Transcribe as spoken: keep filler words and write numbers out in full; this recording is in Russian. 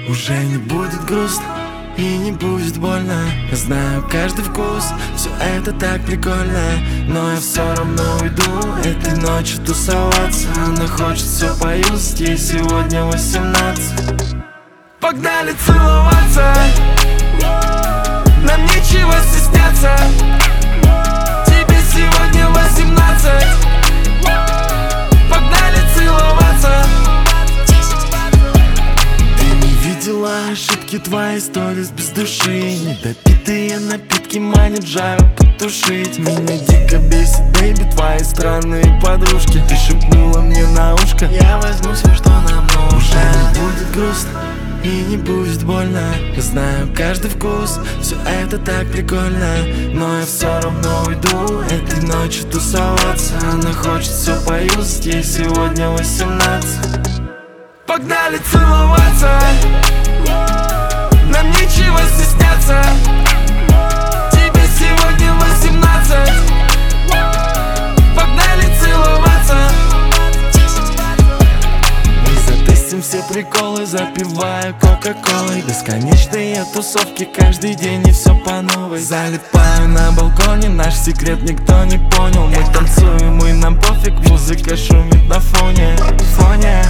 Уже не будет грустно и не будет больно. Я знаю каждый вкус, все это так прикольно. Но я все равно уйду этой ночью тусоваться. Она хочет все поюзать, ей сегодня восемнадцать. Погнали целоваться, нам нечего стесняться. Тебе сегодня восемнадцать. Погнали целоваться. Ты не видела ошибки твоей сторис без души. Недопитые напитки манят жару потушить. Меня дико бесит, бэйби, твои странные подружки. Ты шепнула мне на ушко: я возьму все, что нам нужно. Уже не будет грустно и не будет больно. Я знаю каждый вкус, все это так прикольно. Но я все равно уйду этой ночью тусоваться. Она хочет все поюзать, ей сегодня восемнадцать. Погнали целоваться, нам нечего стесняться. Тебе сегодня восемнадцать. Погнали целоваться. Затестим все приколы, запивая кока-колой. Бесконечные тусовки каждый день и все по новой. Залипаю на балконе, наш секрет никто не понял. Мы танцуем и нам пофиг, музыка шумит на фоне. Фоне.